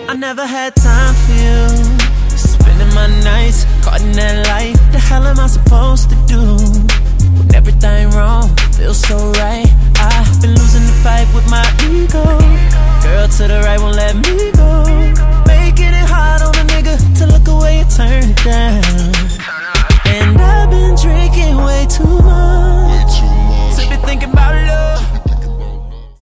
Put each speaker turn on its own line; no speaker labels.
I never had time for you. Spending my nights caught in that light. The hell am I supposed to do when everything wrong feels so right? I've been losing the fight with my ego. Girl to the right won't let me